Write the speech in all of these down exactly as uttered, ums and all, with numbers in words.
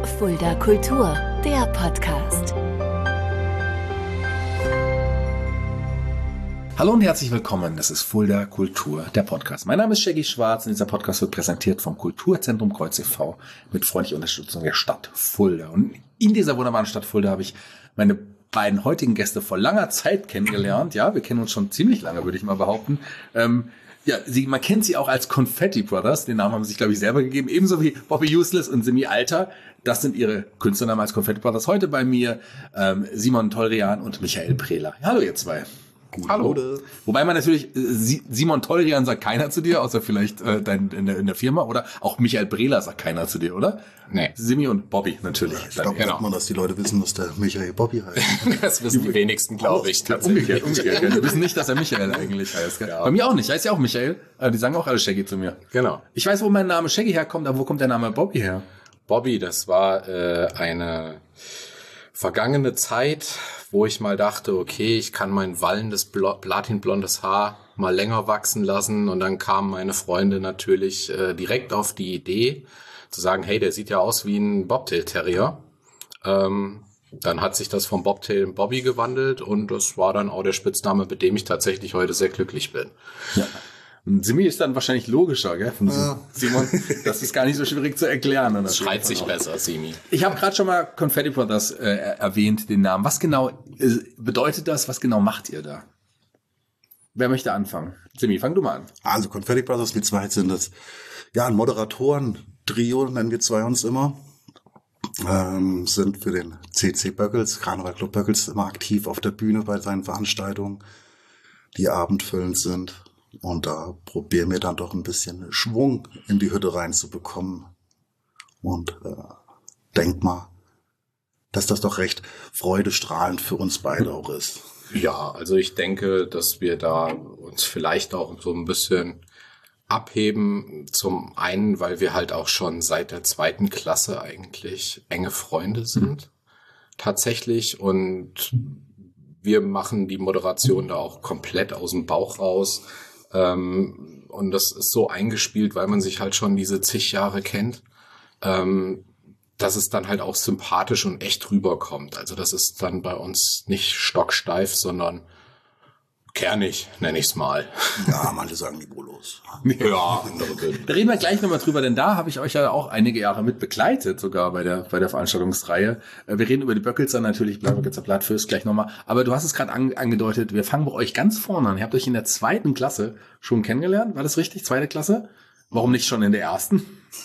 Fulda Kultur, der Podcast. Hallo und herzlich willkommen, das ist Fulda Kultur, der Podcast. Mein Name ist Shaggy Schwarz und dieser Podcast wird präsentiert vom Kulturzentrum Kreuz e V mit freundlicher Unterstützung der Stadt Fulda. Und in dieser wunderbaren Stadt Fulda habe ich meine beiden heutigen Gäste vor langer Zeit kennengelernt. Ja, wir kennen uns schon ziemlich lange, würde ich mal behaupten. Ähm, ja, sie, man kennt sie auch als Confetti Brothers. Den Namen haben sie sich, glaube ich, selber gegeben. Ebenso wie Bobby Useless und Simi Alter. Das sind ihre Künstlernamen als Confetti Brothers. Heute bei mir ähm, Simon Tolrian und Michael Prehler. Hallo, ihr zwei. Gute Hallo. Gute. Wobei man natürlich, äh, Simon Tolrian sagt keiner zu dir, außer vielleicht äh, dein, in, der, in der Firma. Oder auch Michael Prehler sagt keiner zu dir, oder? Nee. Simi und Bobby natürlich. Ich glaube genau. man, dass die Leute wissen, dass der Michael Bobby heißt. Das wissen die wenigsten, glaube ich. Ja, umgekehrt, umgekehrt. Die wissen nicht, dass er Michael eigentlich heißt. Gell? Ja. Bei mir auch nicht. Heißt ja auch Michael. Aber die sagen auch alle Shaggy zu mir. Genau. Ich weiß, wo mein Name Shaggy herkommt, aber wo kommt der Name Bobby her? Bobby, das war äh, eine vergangene Zeit, wo ich mal dachte, okay, ich kann mein wallendes Bl- platinblondes Haar mal länger wachsen lassen. Und dann kam meine Freundin natürlich äh, direkt auf die Idee, zu sagen, hey, der sieht ja aus wie ein Bobtail-Terrier. Ähm, dann hat sich das vom Bobtail in Bobby gewandelt und das war dann auch der Spitzname, mit dem ich tatsächlich heute sehr glücklich bin. Ja. Und Simi ist dann wahrscheinlich logischer, gell? Von Ja. Simon, das ist gar nicht so schwierig zu erklären. Das schreit sich besser, Simi. Ich habe gerade schon mal Confetti Brothers äh, erwähnt, den Namen. Was genau äh, bedeutet das? Was genau macht ihr da? Wer möchte anfangen? Simi, fang du mal an. Also Confetti Brothers, wir zwei sind das, ja, ein Moderatoren-Trio, nennen wir zwei uns immer. Ähm, sind für den C C Böckels, Karneval Club Böckels, immer aktiv auf der Bühne bei seinen Veranstaltungen, die abendfüllend sind. Und da probieren wir dann doch ein bisschen Schwung in die Hütte reinzubekommen. Und äh, denk mal, dass das doch recht freudestrahlend für uns beide auch ist. Ja, also ich denke, dass wir da uns vielleicht auch so ein bisschen abheben. Zum einen, weil wir halt auch schon seit der zweiten Klasse eigentlich enge Freunde sind. Tatsächlich. Und wir machen die Moderation da auch komplett aus dem Bauch raus. Ähm, und das ist so eingespielt, weil man sich halt schon diese zig Jahre kennt, ähm, dass es dann halt auch sympathisch und echt rüberkommt. Also das ist dann bei uns nicht stocksteif, sondern kernig, nenne ich es mal. Ja, manche sagen niveaulos. Ja, Da reden wir gleich nochmal drüber, denn da habe ich euch ja auch einige Jahre mit begleitet, sogar bei der bei der Veranstaltungsreihe. Wir reden über die Böckelzer natürlich, Böckelzer Blattfürst gleich nochmal. Aber du hast es gerade an, angedeutet, wir fangen bei euch ganz vorne an. Ihr habt euch in der zweiten Klasse schon kennengelernt, war das richtig? Zweite Klasse? Warum nicht schon in der ersten?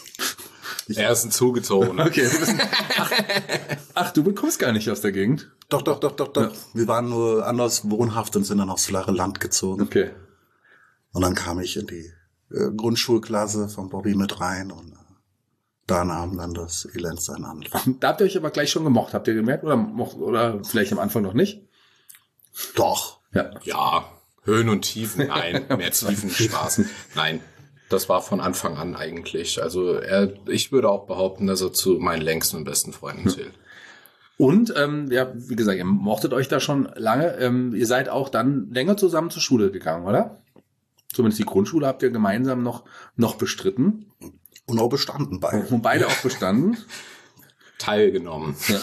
er ist ein Zugezogener. Okay. Du bist ein, ach, ach, du bekommst gar nicht aus der Gegend? Doch, doch, doch, doch, doch. Ja. Wir waren nur anders wohnhaft und sind dann aufs flache Land gezogen. Okay. Und dann kam ich in die äh, Grundschulklasse von Bobby mit rein und äh, da nahm dann das Elend seinen Anfang. Da habt ihr euch aber gleich schon gemocht, habt ihr gemerkt? Oder, mocht, oder vielleicht am Anfang noch nicht? Doch. Ja. Ja, Höhen und Tiefen, nein, mehr Tiefen, Spaß. Nein, das war von Anfang an eigentlich. Also er, ich würde auch behaupten, dass er zu meinen längsten und besten Freunden zählt. Und, ähm, ja, wie gesagt, ihr mochtet euch da schon lange. Ähm, ihr seid auch dann länger zusammen zur Schule gegangen, oder? Zumindest die Grundschule habt ihr gemeinsam noch, noch bestritten. Und auch bestanden beide. Und beide auch bestanden. Teilgenommen. Ja.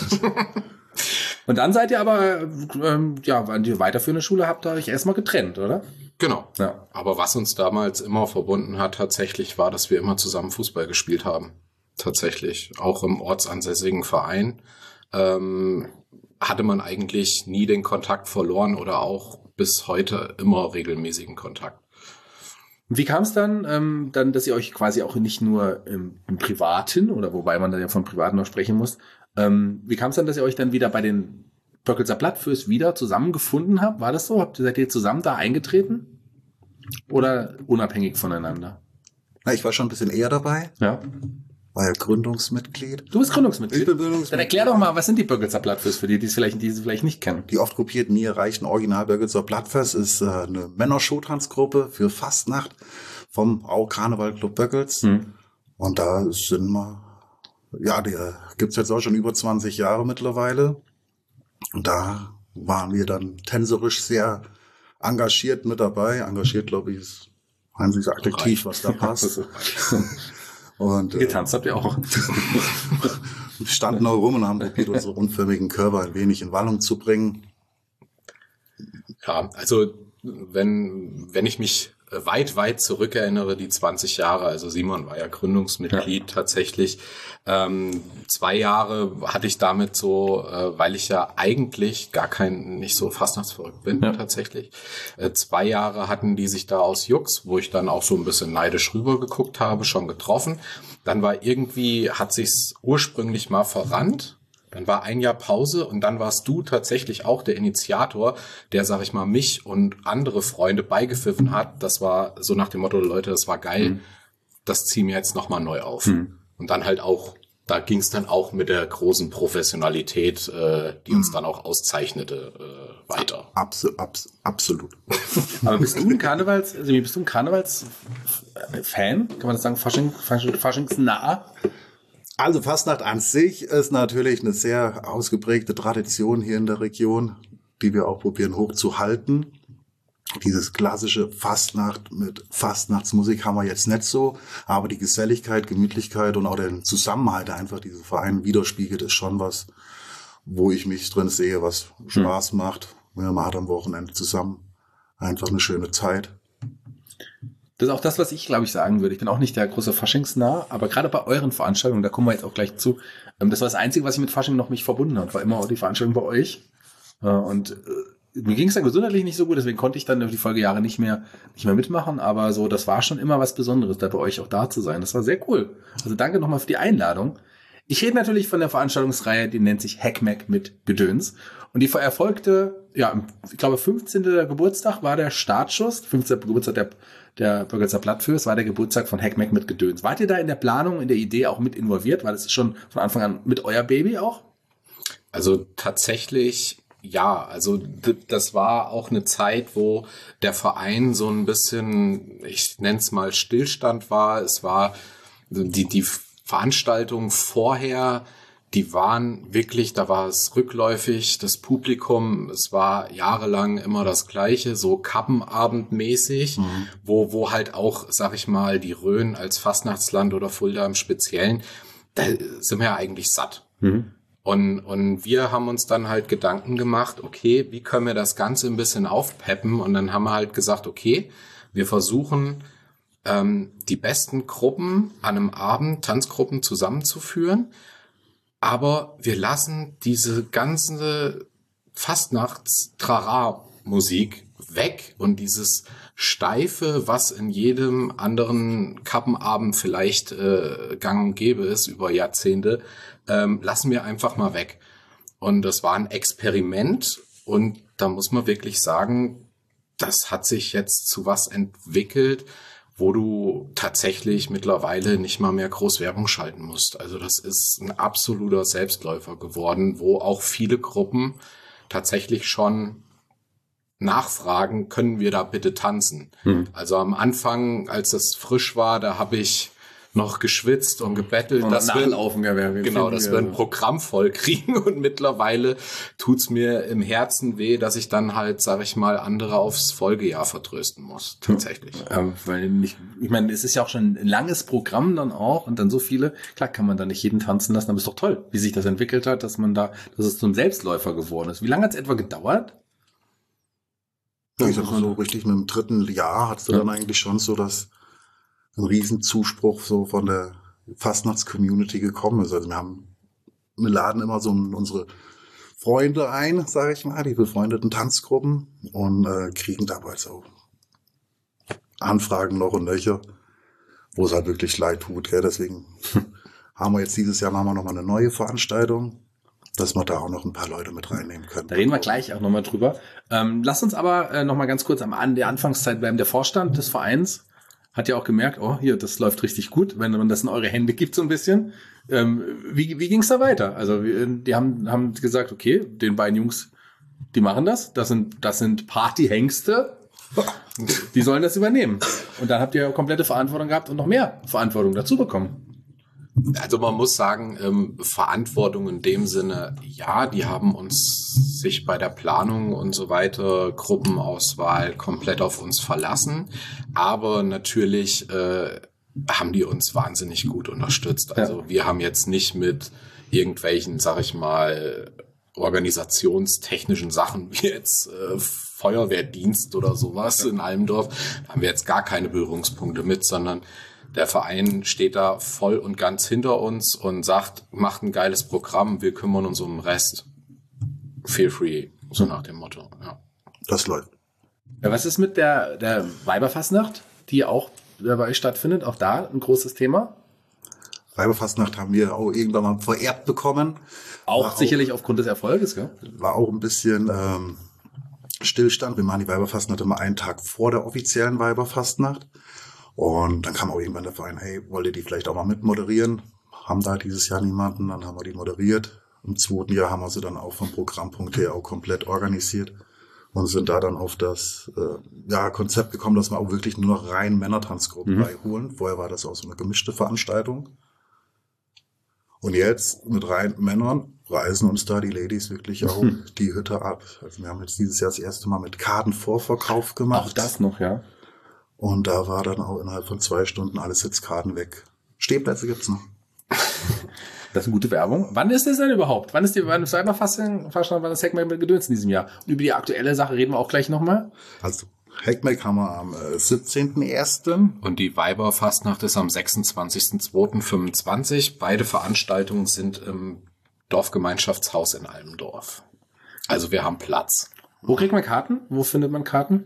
Und dann seid ihr aber, ähm, ja, an die weiterführende Schule habt ihr euch erstmal getrennt, oder? Genau. Ja. Aber was uns damals immer verbunden hat, tatsächlich war, dass wir immer zusammen Fußball gespielt haben. Tatsächlich. Auch im ortsansässigen Verein. Ähm, hatte man eigentlich nie den Kontakt verloren oder auch bis heute immer regelmäßigen Kontakt. Wie kam es dann, ähm, dann, dass ihr euch quasi auch nicht nur im, im Privaten, oder wobei man da ja von Privaten noch sprechen muss, ähm, wie kam es dann, dass ihr euch dann wieder bei den Böckelzer Blattfürst wieder zusammengefunden habt? War das so? Habt ihr, seid ihr zusammen da eingetreten? Oder unabhängig voneinander? Na, ich war schon ein bisschen eher dabei. Ja. War ja Gründungsmitglied. Du bist Gründungsmitglied. Ich bin Gründungsmitglied. Dann erklär doch mal, was sind die Böckelzer Blattfürst für die, die es vielleicht, die sie vielleicht nicht kennen? Die oft kopierten, nie erreichten Original Böckelzer Blattfest ist äh, eine Männer-Showtanzgruppe für Fastnacht vom Au Karneval Club Böckels. Hm. Und da sind wir, ja, die gibt's jetzt auch schon über zwanzig Jahre mittlerweile. Und da waren wir dann tänzerisch sehr engagiert mit dabei. Engagiert, glaube ich, ist einziges Adjektiv, was da passt. Und, Getanzt habt ihr auch. standen auch rum und haben probiert, unsere unförmigen Körper ein wenig in Wallung zu bringen. Ja, also wenn, wenn ich mich weit, weit zurückerinnere, die zwanzig Jahre, also Simon war ja Gründungsmitglied ja. tatsächlich. Ähm, zwei Jahre hatte ich damit so, äh, weil ich ja eigentlich gar kein, nicht so fastnachtsverrückt bin ja. tatsächlich. Äh, zwei Jahre hatten die sich da aus Jux, wo ich dann auch so ein bisschen neidisch rübergeguckt habe, schon getroffen. Dann war irgendwie, hat sich's ursprünglich mal verrannt. Dann war ein Jahr Pause und dann warst du tatsächlich auch der Initiator, der, sag ich mal, mich und andere Freunde beigepfiffen hat. Das war so nach dem Motto, Leute, das war geil, mhm. das ziehen wir jetzt nochmal neu auf. Mhm. Und dann halt auch, da ging es dann auch mit der großen Professionalität, äh, die uns mhm. dann auch auszeichnete, äh, weiter. Abs- abs- absolut. Aber bist du ein Karnevals, also bist du ein Karnevals-Fan? Kann man das sagen? Fasching, Fasching, faschingsnah? Also Fastnacht an sich ist natürlich eine sehr ausgeprägte Tradition hier in der Region, die wir auch probieren hochzuhalten. Dieses klassische Fastnacht mit Fastnachtsmusik haben wir jetzt nicht so, aber die Geselligkeit, Gemütlichkeit und auch den Zusammenhalt, der einfach diesen Verein widerspiegelt, ist schon was, wo ich mich drin sehe, was Spaß macht. Man hat am Wochenende zusammen einfach eine schöne Zeit. Das ist auch das, was ich, glaube ich, sagen würde. Ich bin auch nicht der große Faschingsnah, aber gerade bei euren Veranstaltungen, da kommen wir jetzt auch gleich zu, das war das Einzige, was ich mit Fasching noch mich verbunden hat, war immer auch die Veranstaltung bei euch. Und mir ging es dann gesundheitlich nicht so gut, deswegen konnte ich dann die Folgejahre nicht mehr nicht mehr mitmachen, aber so, das war schon immer was Besonderes, da bei euch auch da zu sein. Das war sehr cool. Also danke nochmal für die Einladung. Ich rede natürlich von der Veranstaltungsreihe, die nennt sich Hackmack mit Gedöns. Und die erfolgte, ja, ich glaube, fünfzehnten Geburtstag war der Startschuss, fünfzehnten Geburtstag der, der Bürgerzer Plattfürs, war der Geburtstag von Hackmack mit Gedöns. Wart ihr da in der Planung, in der Idee auch mit involviert? War das schon von Anfang an mit euer Baby auch? Also tatsächlich, ja, also d- das war auch eine Zeit, wo der Verein so ein bisschen, ich nenne es mal Stillstand war. Es war die, die Veranstaltung vorher, die waren wirklich, da war es rückläufig, das Publikum, es war jahrelang immer das Gleiche, so Kappenabendmäßig, mhm. wo wo halt auch, sag ich mal, die Rhön als Fastnachtsland oder Fulda im Speziellen, da sind wir ja eigentlich satt. Mhm. Und und wir haben uns dann halt Gedanken gemacht, okay, wie können wir das Ganze ein bisschen aufpeppen? Und dann haben wir halt gesagt, okay, wir versuchen, ähm, die besten Gruppen an einem Abend, Tanzgruppen zusammenzuführen, aber wir lassen diese ganze Fastnachts-Trara-Musik weg und dieses Steife, was in jedem anderen Kappenabend vielleicht äh, gang und gäbe ist über Jahrzehnte, ähm, lassen wir einfach mal weg. Und das war ein Experiment und da muss man wirklich sagen, das hat sich jetzt zu was entwickelt, wo du tatsächlich mittlerweile nicht mal mehr groß Werbung schalten musst. Also das ist ein absoluter Selbstläufer geworden, wo auch viele Gruppen tatsächlich schon nachfragen, können wir da bitte tanzen? Hm. Also am Anfang, als das frisch war, da habe ich noch geschwitzt und gebettelt, und dass wir, wir genau, dass wir ein Programm voll kriegen, und mittlerweile tut's mir im Herzen weh, dass ich dann halt, sag ich mal, andere aufs Folgejahr vertrösten muss, tatsächlich. Ja, weil nicht, ich meine, es ist ja auch schon ein langes Programm dann auch und dann so viele, klar kann man da nicht jeden tanzen lassen, aber ist doch toll, wie sich das entwickelt hat, dass man da, dass es zum Selbstläufer geworden ist. Wie lange hat's etwa gedauert? Ja, ich sag mal so richtig, mit dem dritten Jahr hattest du ja. dann eigentlich schon so, dass ein Riesenzuspruch so von der Fastnachts-Community gekommen ist. Also wir haben, wir laden immer so unsere Freunde ein, sage ich mal, die befreundeten Tanzgruppen, und äh, kriegen dabei so Anfragen noch und nöcher, wo es halt wirklich leid tut. Gell? Deswegen haben wir jetzt dieses Jahr, machen wir nochmal eine neue Veranstaltung, dass wir da auch noch ein paar Leute mit reinnehmen können. Da reden wir gleich auch nochmal drüber. Ähm, lasst uns aber äh, nochmal ganz kurz am an der Anfangszeit bleiben. Der Vorstand des Vereins hat ja auch gemerkt, oh, hier, das läuft richtig gut, wenn man das in eure Hände gibt so ein bisschen. Ähm, wie wie ging es da weiter? Also die haben haben gesagt, okay, den beiden Jungs, die machen das. Das sind das sind Partyhengste. Die sollen das übernehmen. Und dann habt ihr komplette Verantwortung gehabt und noch mehr Verantwortung dazu bekommen. Also man muss sagen, ähm, Verantwortung in dem Sinne, ja, die haben uns sich bei der Planung und so weiter, Gruppenauswahl komplett auf uns verlassen, aber natürlich äh, haben die uns wahnsinnig gut unterstützt. Also ja. wir haben jetzt nicht mit irgendwelchen, sag ich mal, organisationstechnischen Sachen wie jetzt äh, Feuerwehrdienst oder sowas in Almendorf, da haben wir jetzt gar keine Berührungspunkte mit, sondern der Verein steht da voll und ganz hinter uns und sagt, macht ein geiles Programm, wir kümmern uns um den Rest. Feel free, so nach dem Motto. Ja. Das läuft. Ja, was ist mit der, der Weiberfastnacht, die auch bei euch stattfindet? Auch da ein großes Thema? Weiberfastnacht haben wir auch irgendwann mal vererbt bekommen. Auch war sicherlich auch, aufgrund des Erfolges, gell? War auch ein bisschen ähm, Stillstand. Wir machen die Weiberfastnacht immer einen Tag vor der offiziellen Weiberfastnacht. Und dann kam auch irgendwann der Verein, hey, wollt ihr die vielleicht auch mal mitmoderieren? Haben da dieses Jahr niemanden, dann haben wir die moderiert. Im zweiten Jahr haben wir sie dann auch vom Programmpunkt her auch komplett organisiert und sind da dann auf das äh, ja, Konzept gekommen, dass wir auch wirklich nur noch rein Männertanzgruppen mhm. beiholen. Vorher war das auch so eine gemischte Veranstaltung. Und jetzt mit rein Männern reisen uns da die Ladies wirklich auch mhm. die Hütte ab. Also wir haben jetzt dieses Jahr das erste Mal mit Kartenvorverkauf gemacht. Auch das noch, ja. Und da war dann auch innerhalb von zwei Stunden alle Sitzkarten weg. Stehplätze gibt's noch. Das ist eine gute Werbung. Wann ist das denn überhaupt? Wann ist die Weiberfastnacht? Wann ist Heckmeck mit Gedöns in diesem Jahr? Und über die aktuelle Sache reden wir auch gleich nochmal. Also Heckmeck haben wir am äh, siebzehnten ersten Und die Weiberfastnacht ist am sechsundzwanzigsten zweiten fünfundzwanzig. Beide Veranstaltungen sind im Dorfgemeinschaftshaus in Almendorf. Also wir haben Platz. Wo kriegt man Karten? Wo findet man Karten?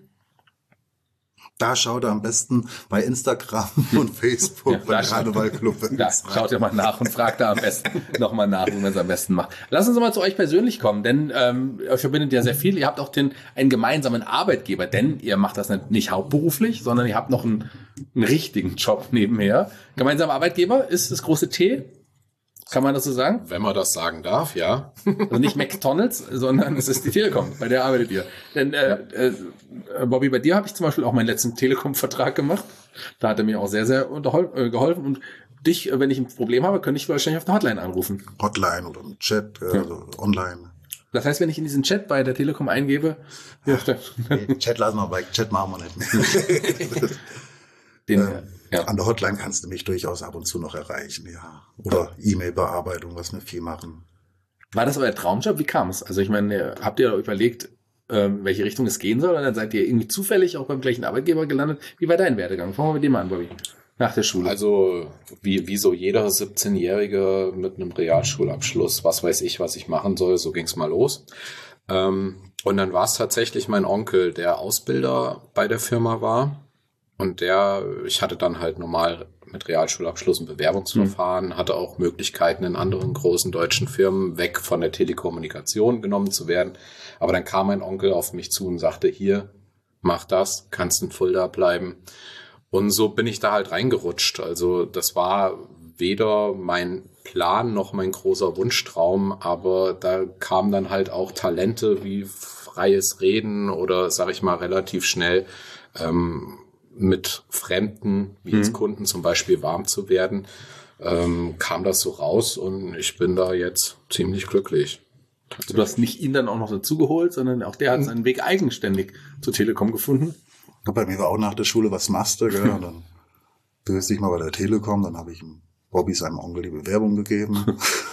Da schaut er am besten bei Instagram und Facebook ja, bei Karnevalclub. Da schaut ihr mal nach und fragt da am besten nochmal nach, wie man es am besten macht. Lass uns mal zu euch persönlich kommen, denn ähm, euch verbindet ja sehr viel. Ihr habt auch den einen gemeinsamen Arbeitgeber, denn ihr macht das nicht hauptberuflich, sondern ihr habt noch einen, einen richtigen Job nebenher. Gemeinsamer Arbeitgeber ist das große T. Kann man das so sagen? Wenn man das sagen darf, ja. Also nicht McDonald's, sondern es ist die Telekom, bei der arbeitet ihr. Denn äh, äh, Bobby, bei dir habe ich zum Beispiel auch meinen letzten Telekom-Vertrag gemacht. Da hat er mir auch sehr, sehr unterhol- äh, geholfen. Und dich, wenn ich ein Problem habe, könnte ich wahrscheinlich auf der Hotline anrufen. Hotline oder im Chat, äh, ja. also online. Das heißt, wenn ich in diesen Chat bei der Telekom eingebe... Ja, nee, Chat lassen wir bei, Chat machen wir nicht mehr. Den, ähm, ja. An der Hotline kannst du mich durchaus ab und zu noch erreichen, ja. Oder E-Mail-Bearbeitung, was wir viel machen. War das euer Traumjob? Wie kam es? Also ich meine, habt ihr überlegt, ähm, welche Richtung es gehen soll? Und dann seid ihr irgendwie zufällig auch beim gleichen Arbeitgeber gelandet. Wie war dein Werdegang? Fangen wir mit dem an, Bobby. Nach der Schule. Also wie, wie so jeder siebzehnjährige mit einem Realschulabschluss, was weiß ich, was ich machen soll, so ging's mal los. Ähm, und dann war es tatsächlich mein Onkel, der Ausbilder bei der Firma war. Und der, ich hatte dann halt normal mit Realschulabschluss ein Bewerbungsverfahren, mhm. hatte auch Möglichkeiten in anderen großen deutschen Firmen weg von der Telekommunikation genommen zu werden. Aber dann kam mein Onkel auf mich zu und sagte, hier, mach das, kannst in Fulda bleiben. Und so bin ich da halt reingerutscht. Also das war weder mein Plan noch mein großer Wunschtraum, aber da kamen dann halt auch Talente wie freies Reden oder, sag ich mal, relativ schnell ähm, mit Fremden, wie jetzt mhm. Kunden zum Beispiel, warm zu werden, ähm, kam das so raus und ich bin da jetzt ziemlich glücklich. Du hast nicht ihn dann auch noch dazugeholt, sondern auch der hat seinen Weg eigenständig zur Telekom gefunden. Bei mir war auch nach der Schule, was machst du, gell? Und dann bewirbst dich mal bei der Telekom, dann habe ich ihm Bobby seinem Onkel die Bewerbung gegeben.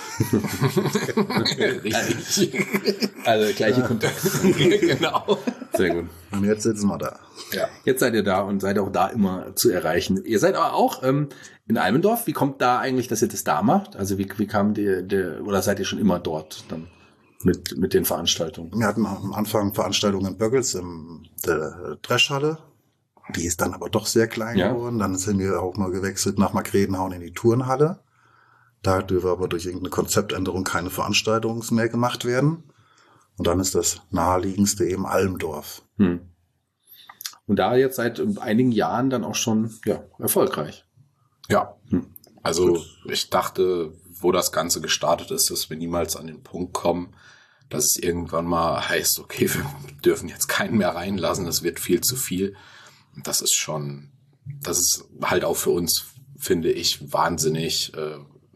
Richtig. Also gleiche Kontakt. Genau. Sehr gut. Und jetzt sitzen wir da. Ja. Jetzt seid ihr da und seid auch da immer zu erreichen. Ihr seid aber auch ähm, in Almendorf. Wie kommt da eigentlich, dass ihr das da macht? Also wie, wie kam der, der, oder seid ihr schon immer dort dann mit, mit den Veranstaltungen? Wir hatten am Anfang Veranstaltungen in Böckels in der Dreschhalle. Die ist dann aber doch sehr klein ja. geworden. Dann sind wir auch mal gewechselt nach Markgrädenhauen in die Turnhalle. Da dürfen aber durch irgendeine Konzeptänderung keine Veranstaltungen mehr gemacht werden. Und dann ist das naheliegendste eben Almendorf. Hm. Und da jetzt seit einigen Jahren dann auch schon ja, erfolgreich. Ja, hm. also Gut. Ich dachte, wo das Ganze gestartet ist, dass wir niemals an den Punkt kommen, dass es irgendwann mal heißt, okay, wir dürfen jetzt keinen mehr reinlassen, das wird viel zu viel. Das ist schon, das ist halt auch für uns, finde ich, wahnsinnig, äh,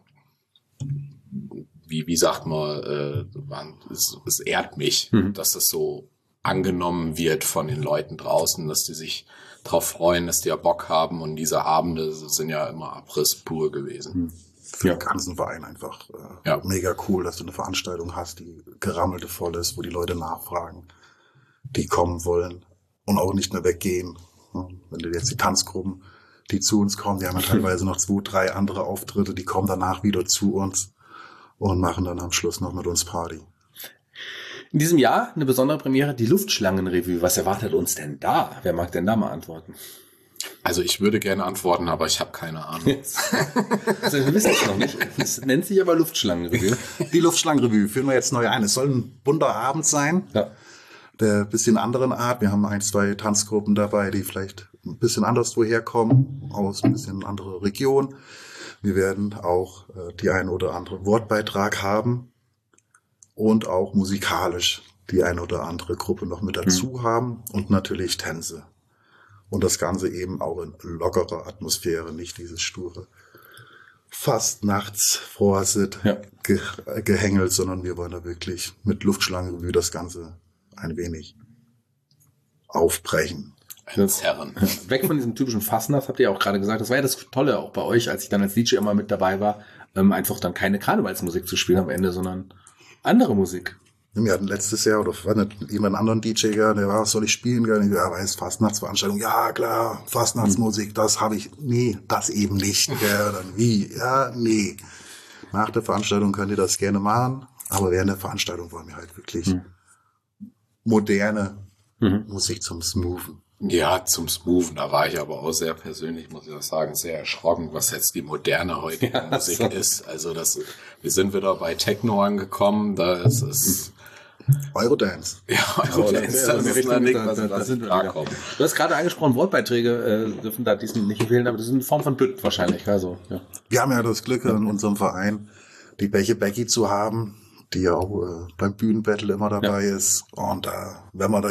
wie, wie sagt man, äh, es, es ehrt mich, mhm. dass das so angenommen wird von den Leuten draußen, dass die sich drauf freuen, dass die ja Bock haben und diese Abende sind ja immer Abriss pur gewesen. für Ja. den ganzen Verein einfach äh, Ja. mega cool, dass du eine Veranstaltung hast, die gerammelte voll ist, wo die Leute nachfragen, die kommen wollen und auch nicht mehr weggehen. Ja, wenn du jetzt die Tanzgruppen, die zu uns kommen, die haben ja teilweise noch zwei, drei andere Auftritte, die kommen danach wieder zu uns und machen dann am Schluss noch mit uns Party. In diesem Jahr eine besondere Premiere, die Luftschlangenrevue. Was erwartet uns denn da? Wer mag denn da mal antworten? Also ich würde gerne antworten, aber ich habe keine Ahnung. Also wir wissen es noch nicht. Es nennt sich aber Luftschlangenrevue. Die Luftschlangenrevue führen wir jetzt neu ein. Es soll ein bunter Abend sein, Ja. der bisschen anderen Art. Wir haben ein, zwei Tanzgruppen dabei, die vielleicht ein bisschen anders woher kommen, aus ein bisschen andere Region. Wir werden auch äh, die ein oder andere Wortbeitrag haben und auch musikalisch die ein oder andere Gruppe noch mit dazu haben und natürlich Tänze. Und das Ganze eben auch in lockerer Atmosphäre, nicht dieses sture fast nachts Vorsit Ja. ge gehängelt, sondern wir wollen da wirklich mit Luftschlangenrevue das Ganze ein wenig aufbrechen. Als Herren. Weg von diesem typischen Fastnacht, habt ihr auch gerade gesagt. Das war ja das Tolle auch bei euch, als ich dann als D J immer mit dabei war, ähm, einfach dann keine Karnevalsmusik zu spielen am Ende, sondern andere Musik. Wir hatten letztes Jahr, oder war nicht jemand anderen D J, der war, was soll ich spielen? Ja, weiß, Fastnachtsveranstaltung. Ja, klar, Fastnachtsmusik, das habe ich. Nee, das eben nicht. Ja, dann wie? Ja, nee. Nach der Veranstaltung könnt ihr das gerne machen, aber während der Veranstaltung wollen wir halt wirklich Mhm. moderne Mhm. Musik zum Smoothen. Ja, zum Smoothen, da war ich aber auch sehr persönlich, muss ich auch sagen, sehr erschrocken, was jetzt die moderne heutige Ja, Musik so. ist. Also das, wir sind wieder bei Techno angekommen, da ist es, Eurodance. ja, Oh, das, das- das ist noch nicht, da- was da- da was sind wir klarkommt. Du hast gerade angesprochen, Wortbeiträge äh, dürfen da diesen nicht fehlen, aber das ist eine Form von Bütt wahrscheinlich. Also, ja. Wir haben ja das Glück, in unserem Verein die Beche Becky zu haben, die ja auch äh, beim Bühnenbattle immer dabei ist. Und äh, wenn man da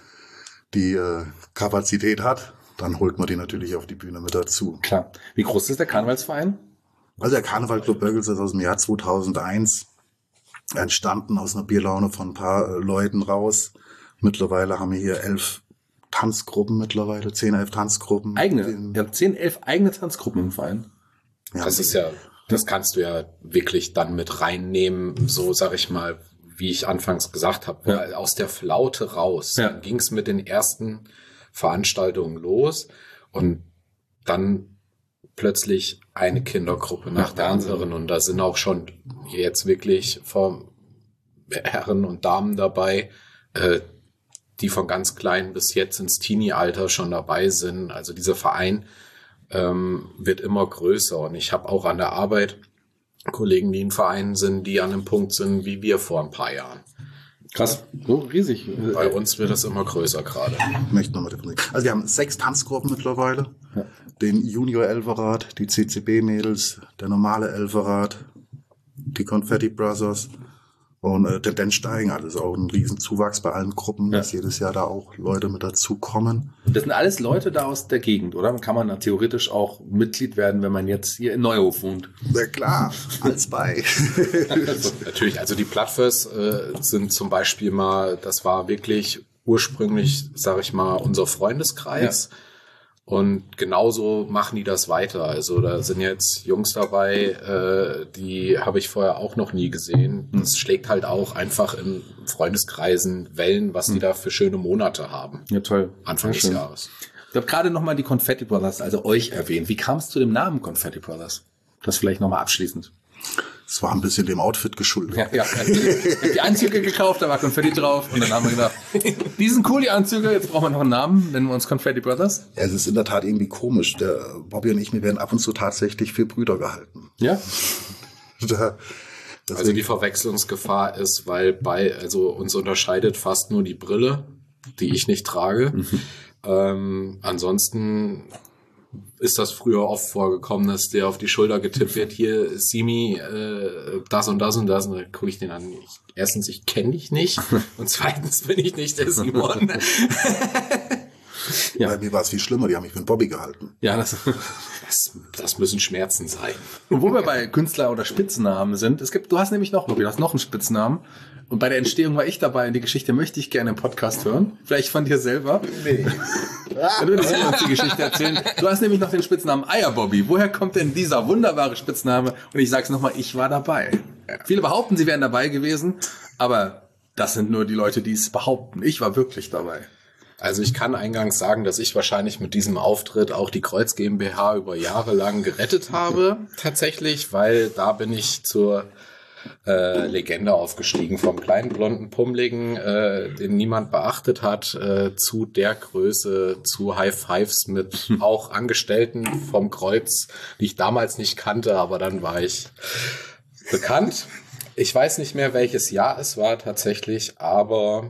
die äh, Kapazität hat, dann holt man die natürlich auf die Bühne mit dazu. Klar. Wie groß ist der Karnevalsverein? Also der Karnevalclub Böckels ist aus dem Jahr zweitausendeins entstanden, aus einer Bierlaune von ein paar äh, Leuten raus. Mittlerweile haben wir hier elf Tanzgruppen mittlerweile, zehn, elf Tanzgruppen. Eigene. Den- Ihr habt zehn, elf eigene Tanzgruppen im Verein. ja, Das ist ja, das kannst du ja wirklich dann mit reinnehmen, so sag ich mal, wie ich anfangs gesagt habe, Ja. weil aus der Flaute raus. Ja. Dann ging es mit den ersten Veranstaltungen los und dann plötzlich eine Kindergruppe nach Ja, der Wahnsinn. anderen und da sind auch schon jetzt wirklich vom Herren und Damen dabei, äh, die von ganz klein bis jetzt ins Teenie-Alter schon dabei sind. Also dieser Verein ähm, wird immer größer und ich habe auch an der Arbeit Kollegen, die in Vereinen sind, die an einem Punkt sind, wie wir vor ein paar Jahren. Krass. So riesig. Bei uns wird das immer größer gerade. Ich möchte nochmal definieren. Also wir haben sechs Tanzgruppen mittlerweile. Ja. Den Junior Elferat, die C C B-Mädels, der normale Elferat, die Confetti Brothers und äh, Tendenzsteigen. Also auch ein riesen Zuwachs bei allen Gruppen, Ja. dass jedes Jahr da auch Leute mit dazu kommen. Das sind alles Leute da aus der Gegend, oder? Kann man da theoretisch auch Mitglied werden, wenn man jetzt hier in Neuhof wohnt? Na klar, alles bei. Natürlich, also die Plattfers äh, sind zum Beispiel mal, das war wirklich ursprünglich, sage ich mal, unser Freundeskreis. Und genauso machen die das weiter. Also da sind jetzt Jungs dabei, äh, die habe ich vorher auch noch nie gesehen. Das schlägt halt auch einfach in Freundeskreisen Wellen, was die da für schöne Monate haben. Ja, toll. Anfang Sehr des schön. Jahres. Ich habe gerade nochmal die Confetti Brothers, also euch erwähnt. Wie kam es zu dem Namen Confetti Brothers? Das vielleicht nochmal abschließend. Es war ein bisschen dem Outfit geschuldet. Ja, ja. Ich hab die Anzüge gekauft, da war Konfetti drauf und dann haben wir gedacht, die sind cool, die Anzüge, jetzt brauchen wir noch einen Namen, nennen wir uns Confetti Brothers. Ja, es ist in der Tat irgendwie komisch. Der Bobby und ich, wir werden ab und zu tatsächlich für Brüder gehalten. Ja, Da, Also die Verwechslungsgefahr ist, weil bei, also uns unterscheidet fast nur die Brille, die ich nicht trage. Ähm, ansonsten ist das früher oft vorgekommen, dass der auf die Schulter getippt wird, hier, Simi, äh, das und das und das. Und dann gucke ich den an. Ich, erstens, ich kenne dich nicht. Und zweitens bin ich nicht der Simon. Ja. Bei mir war es viel schlimmer, die haben mich für einen Bobby gehalten. Ja, das, Das, das müssen Schmerzen sein. und wo wir bei Künstler oder Spitznamen sind, es gibt, du hast nämlich noch, du hast noch einen Spitznamen. Und bei der Entstehung war ich dabei. Und die Geschichte möchte ich gerne im Podcast hören. Vielleicht von dir selber. Nee. Dann würdest du uns die Geschichte erzählen. Du hast nämlich noch den Spitznamen Eierbobby. Woher kommt denn dieser wunderbare Spitzname? Und ich sag's nochmal, ich war dabei. Viele behaupten, sie wären dabei gewesen. Aber das sind nur die Leute, die es behaupten. Ich war wirklich dabei. Also ich kann eingangs sagen, dass ich wahrscheinlich mit diesem Auftritt auch die Kreuz GmbH über Jahre lang gerettet habe. Tatsächlich, weil da bin ich zur Äh, Legende aufgestiegen, vom kleinen blonden Pummeligen, äh, den niemand beachtet hat, äh, zu der Größe, zu High Fives mit auch Angestellten vom Kreuz, die ich damals nicht kannte, aber dann war ich bekannt. Ich weiß nicht mehr, welches Jahr es war tatsächlich, aber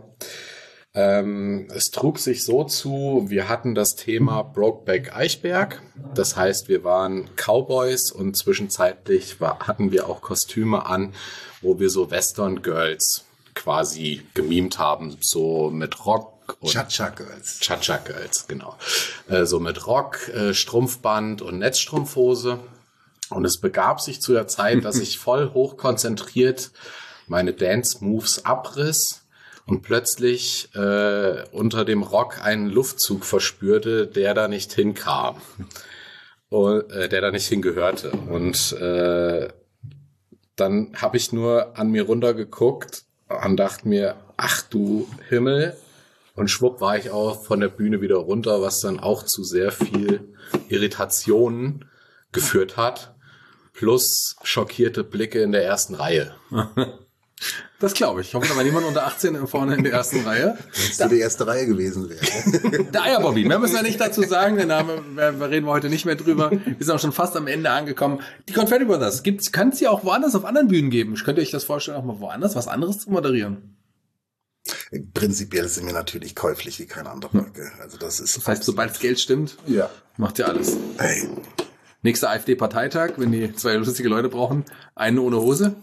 Ähm, es trug sich so zu, wir hatten das Thema Brokeback Eichberg. Das heißt, wir waren Cowboys und zwischenzeitlich war, hatten wir auch Kostüme an, wo wir so Western Girls quasi gemimt haben, so mit Rock und Cha-Cha Girls. Cha-Cha Girls, genau. Äh, so mit Rock, äh, Strumpfband und Netzstrumpfhose. Und es begab sich zu der Zeit, dass ich voll hochkonzentriert meine Dance-Moves abriss und plötzlich äh, unter dem Rock einen Luftzug verspürte, der da nicht hinkam, und, äh, der da nicht hingehörte. Und äh, dann habe ich nur an mir runtergeguckt und dachte mir, ach du Himmel, und schwupp war ich auch von der Bühne wieder runter, was dann auch zu sehr viel Irritationen geführt hat, plus schockierte Blicke in der ersten Reihe. Das glaube ich. Ich hoffe, da war niemand unter achtzehn vorne in der ersten Reihe. Dass du die erste Reihe gewesen wäre. Der Eierbobby. Mehr müssen wir nicht dazu sagen. Der Name, da reden wir heute nicht mehr drüber. Wir sind auch schon fast am Ende angekommen. Die Confetti Brothers, gibt's, kann es ja auch woanders auf anderen Bühnen geben. Könnt ihr euch das vorstellen, auch mal woanders was anderes zu moderieren? Prinzipiell sind wir natürlich käuflich wie kein anderer. Gell? Also das ist. Das heißt, sobald das Geld stimmt, ja, macht ihr alles. Hey. Nächster AfD-Parteitag, wenn die zwei lustige Leute brauchen, einen ohne Hose.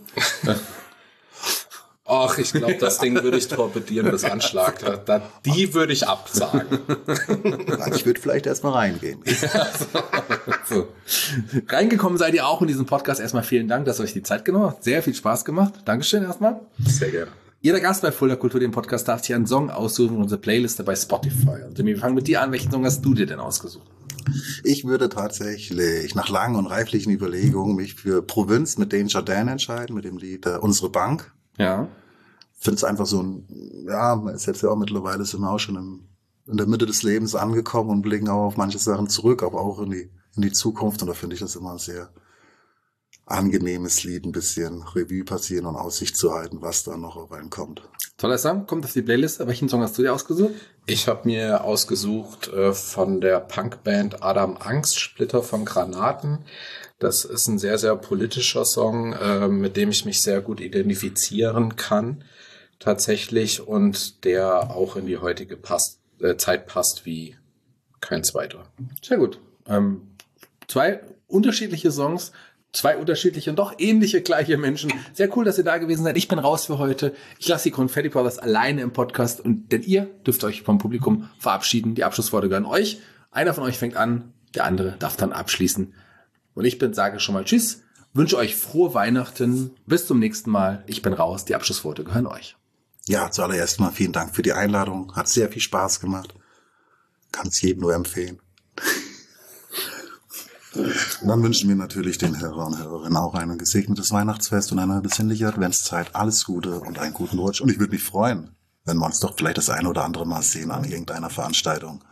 Ach, ich glaube, das Ding würde ich torpedieren bis Anschlag. Da, da, die würde ich absagen. Ich würde vielleicht erstmal reingehen. Ja, so. So. Reingekommen seid ihr auch in diesen Podcast. Erstmal vielen Dank, dass ihr euch die Zeit genommen habt. Sehr viel Spaß gemacht. Dankeschön erstmal. Sehr gerne. Jeder Gast bei Fulda Kultur, dem Podcast, darf sich einen Song aussuchen in unserer Playliste bei Spotify. Und wir fangen mit dir an. Welchen Song hast du dir denn ausgesucht? Ich würde tatsächlich nach langen und reiflichen Überlegungen mich für Provinz mit Danger Dan entscheiden, mit dem Lied äh, Unsere Bank. Ja. Ich finde es einfach so ein, ja, man ist jetzt ja auch mittlerweile, sind wir auch schon im, in der Mitte des Lebens angekommen und blicken auch auf manche Sachen zurück, aber auch in die, in die Zukunft. Und da finde ich das immer ein sehr angenehmes Lied, ein bisschen Revue passieren und Aussicht zu halten, was da noch auf einen kommt. Toller Song, kommt auf die Playlist. Welchen Song hast du dir ausgesucht? Ich habe mir ausgesucht äh, von der Punkband Adam Angst, Splitter von Granaten. Das ist ein sehr, sehr politischer Song, äh, mit dem ich mich sehr gut identifizieren kann, tatsächlich, und der auch in die heutige Pass- äh, Zeit passt wie kein zweiter. Sehr gut. Ähm, zwei unterschiedliche Songs, zwei unterschiedliche und doch ähnliche, gleiche Menschen. Sehr cool, dass ihr da gewesen seid. Ich bin raus für heute. Ich lasse die Confetti Brothers alleine im Podcast, und denn ihr dürft euch vom Publikum verabschieden. Die Abschlussworte gehören euch. Einer von euch fängt an, der andere darf dann abschließen. Und ich bin, sage schon mal Tschüss, wünsche euch frohe Weihnachten. Bis zum nächsten Mal. Ich bin raus. Die Abschlussworte gehören euch. Ja, zuallererst mal vielen Dank für die Einladung. Hat sehr viel Spaß gemacht. Kann es jedem nur empfehlen. Und dann wünschen wir natürlich den Hörern und Hörerinnen auch ein gesegnetes Weihnachtsfest und eine besinnliche Adventszeit. Alles Gute und einen guten Rutsch. Und ich würde mich freuen, wenn wir uns doch vielleicht das eine oder andere Mal sehen an irgendeiner Veranstaltung.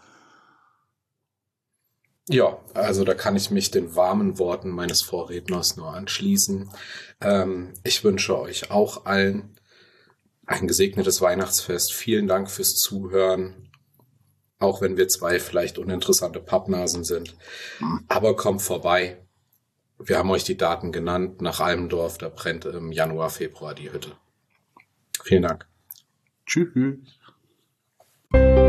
Ja, also da kann ich mich den warmen Worten meines Vorredners nur anschließen. Ähm, ich wünsche euch auch allen ein gesegnetes Weihnachtsfest. Vielen Dank fürs Zuhören, auch wenn wir zwei vielleicht uninteressante Pappnasen sind. Aber kommt vorbei. Wir haben euch die Daten genannt. Nach Almendorf, da brennt im Januar, Februar die Hütte. Vielen Dank. Tschüss.